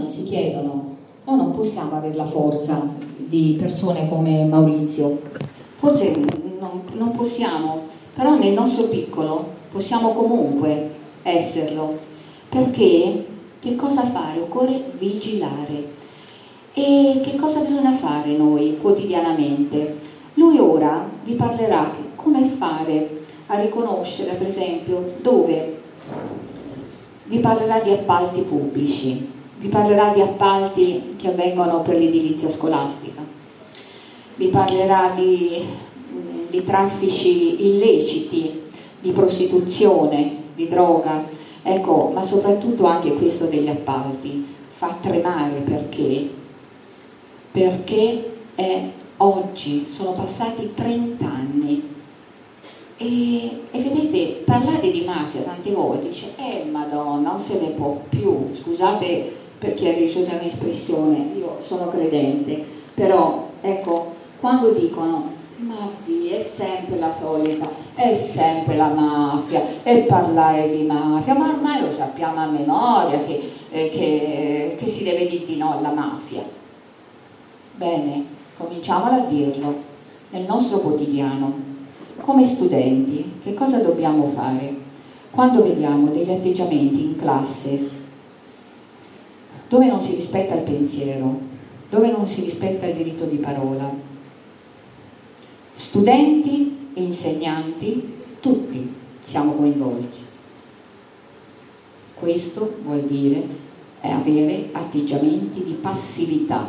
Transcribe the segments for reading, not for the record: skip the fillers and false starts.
si chiedono: noi non possiamo avere la forza di persone come Maurizio, forse non possiamo, però nel nostro piccolo possiamo comunque esserlo, perché che cosa fare? Occorre vigilare. E che cosa bisogna fare noi quotidianamente? Lui ora vi parlerà come fare a riconoscere, per esempio, dove vi parlerà di appalti pubblici, vi parlerà di appalti che avvengono per l'edilizia scolastica, vi parlerà di traffici illeciti, di prostituzione, di droga, ecco, ma soprattutto anche questo degli appalti fa tremare, perché è oggi, sono passati 30 anni e vedete, parlare di mafia tante volte dice Madonna, non se ne può più, scusate per chi è religiosa un'espressione, io sono credente, però ecco, quando dicono ma via, è sempre la solita, è sempre la mafia, e parlare di mafia, ma ormai lo sappiamo a memoria che si deve dire di no alla mafia. Bene, cominciamola a dirlo nel nostro quotidiano. Come studenti, che cosa dobbiamo fare? Quando vediamo degli atteggiamenti in classe dove non si rispetta il pensiero, dove non si rispetta il diritto di parola, studenti e insegnanti, tutti siamo coinvolti. Questo vuol dire avere atteggiamenti di passività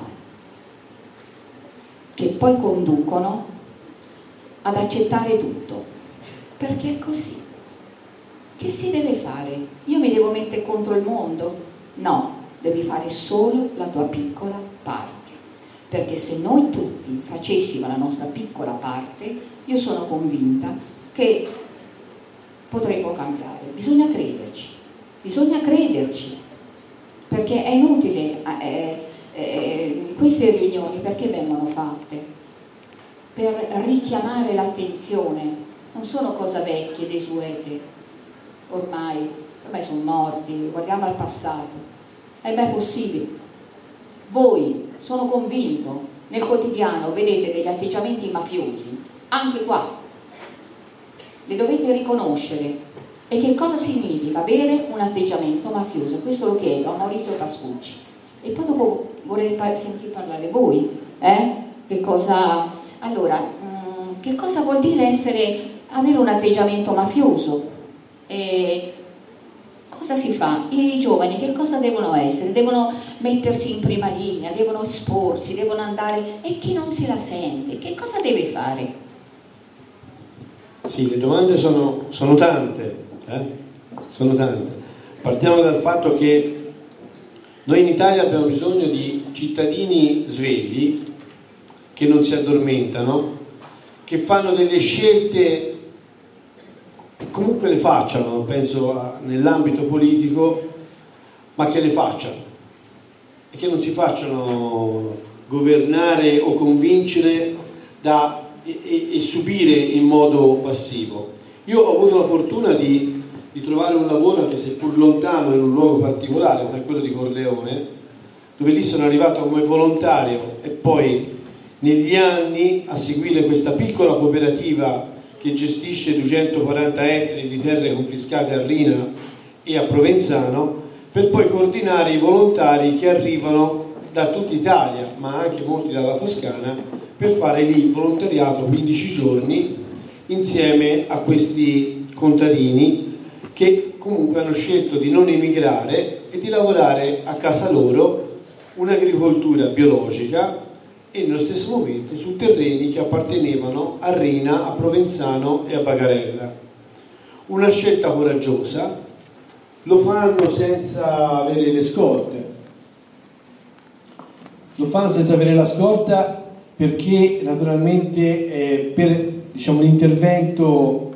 che poi conducono ad accettare tutto, perché è così. Che si deve fare? Io mi devo mettere contro il mondo? No, devi fare solo la tua piccola parte, perché se noi tutti facessimo la nostra piccola parte, io sono convinta che potremmo cambiare. Bisogna crederci, perché è inutile queste riunioni, perché vengono fatte? Per richiamare l'attenzione, non sono cose vecchie, desuete, ormai sono morti, guardiamo al passato. È mai possibile? Voi, sono convinto, nel quotidiano vedete degli atteggiamenti mafiosi, anche qua, li dovete riconoscere. E che cosa significa avere un atteggiamento mafioso? Questo lo chiedo a Maurizio Pascucci. E poi dopo vorrei sentire parlare voi, che cosa... Allora, che cosa vuol dire avere un atteggiamento mafioso? Cosa si fa? I giovani che cosa devono essere? Devono mettersi in prima linea, devono esporsi, devono andare... E chi non se la sente, che cosa deve fare? Sì, le domande sono tante, sono tante. Partiamo dal fatto che noi in Italia abbiamo bisogno di cittadini svegli, che non si addormentano, che fanno delle scelte, comunque le facciano, penso nell'ambito politico, ma che le facciano e che non si facciano governare o convincere e subire in modo passivo. Io ho avuto la fortuna di trovare un lavoro, anche seppur lontano, in un luogo particolare come quello di Corleone, dove lì sono arrivato come volontario e poi negli anni a seguire questa piccola cooperativa che gestisce 240 ettari di terre confiscate a Rina e a Provenzano, per poi coordinare i volontari che arrivano da tutta Italia, ma anche molti dalla Toscana, per fare lì volontariato 15 giorni insieme a questi contadini che comunque hanno scelto di non emigrare e di lavorare a casa loro un'agricoltura biologica e nello stesso momento su terreni che appartenevano a Rina, a Provenzano e a Bagarella. Una scelta coraggiosa, lo fanno senza avere le scorte. Lo fanno senza avere la scorta perché naturalmente per l'intervento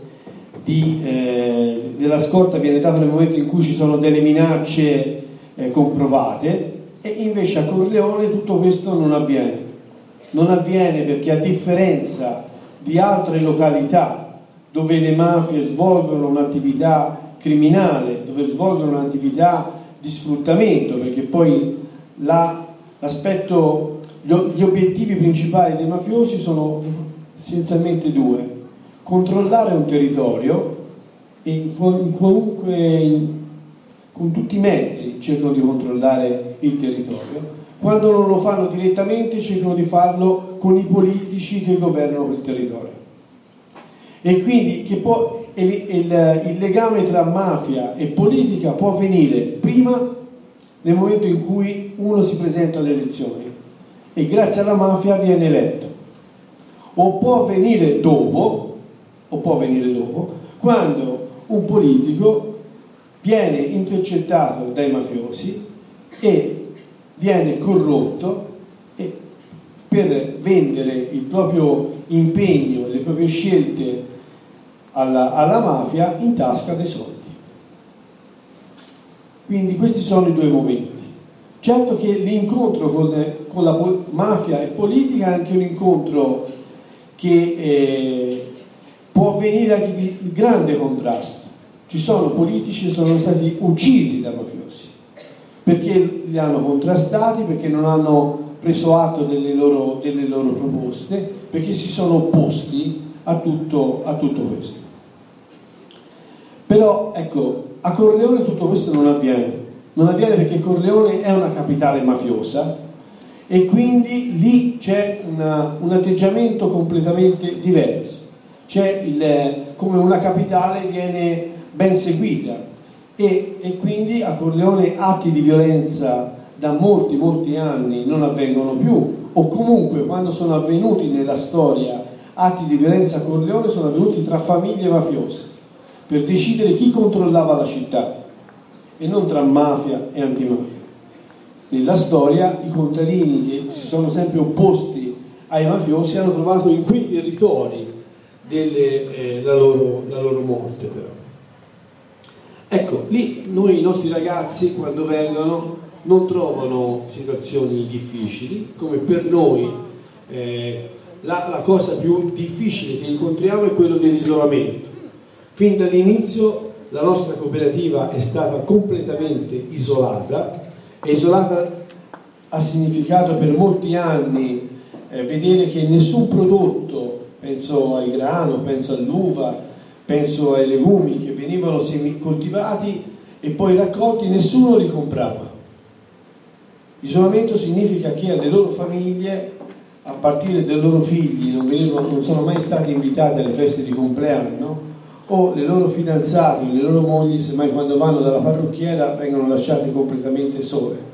della scorta viene dato nel momento in cui ci sono delle minacce comprovate, e invece a Corleone tutto questo non avviene. Non avviene perché, a differenza di altre località dove le mafie svolgono un'attività criminale, dove svolgono un'attività di sfruttamento, perché poi gli obiettivi principali dei mafiosi sono essenzialmente due: controllare un territorio, e con tutti i mezzi cercano di controllare il territorio. Quando non lo fanno direttamente, cercano di farlo con i politici che governano quel territorio. E quindi il legame tra mafia e politica può avvenire prima, nel momento in cui uno si presenta alle elezioni e grazie alla mafia viene eletto, o può avvenire dopo, quando un politico viene intercettato dai mafiosi e viene corrotto per vendere il proprio impegno, le proprie scelte alla mafia in tasca dei soldi. Quindi questi sono i due momenti. Certo che l'incontro con la mafia e politica è anche un incontro che può avvenire anche di grande contrasto. Ci sono politici che sono stati uccisi da mafiosi perché li hanno contrastati, perché non hanno preso atto delle loro proposte, perché si sono opposti a tutto questo. Però ecco, a Corleone tutto questo non avviene perché Corleone è una capitale mafiosa e quindi lì c'è un atteggiamento completamente diverso. Come una capitale viene ben seguita e quindi a Corleone atti di violenza da molti anni non avvengono più, o comunque quando sono avvenuti nella storia atti di violenza a Corleone sono avvenuti tra famiglie mafiose per decidere chi controllava la città e non tra mafia e antimafia. Nella storia i contadini che si sono sempre opposti ai mafiosi hanno trovato in quei territori la loro morte, però. Ecco, lì i nostri ragazzi quando vengono non trovano situazioni difficili, come per noi la cosa più difficile che incontriamo è quello dell'isolamento. Fin dall'inizio la nostra cooperativa è stata completamente isolata, e isolata ha significato per molti anni vedere che nessun prodotto, penso al grano, penso all'uva, penso ai legumi che venivano coltivati e poi raccolti, nessuno li comprava. Isolamento significa che alle loro famiglie, a partire dai loro figli, non sono mai stati invitati alle feste di compleanno, o le loro fidanzate, le loro mogli, semmai quando vanno dalla parrucchiera vengono lasciate completamente sole.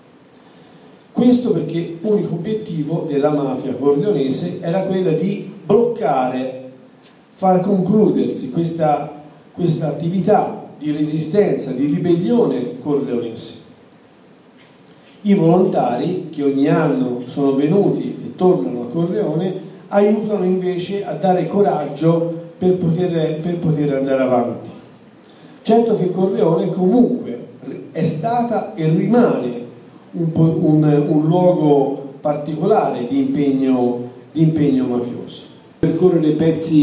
Questo perché l'unico obiettivo della mafia corleonese era quello di bloccare, far concludersi questa attività di resistenza, di ribellione corleonese. I volontari che ogni anno sono venuti e tornano a Corleone aiutano invece a dare coraggio per poter andare avanti. Certo che Corleone comunque è stata e rimane un luogo particolare di impegno mafioso. Percorrere pezzi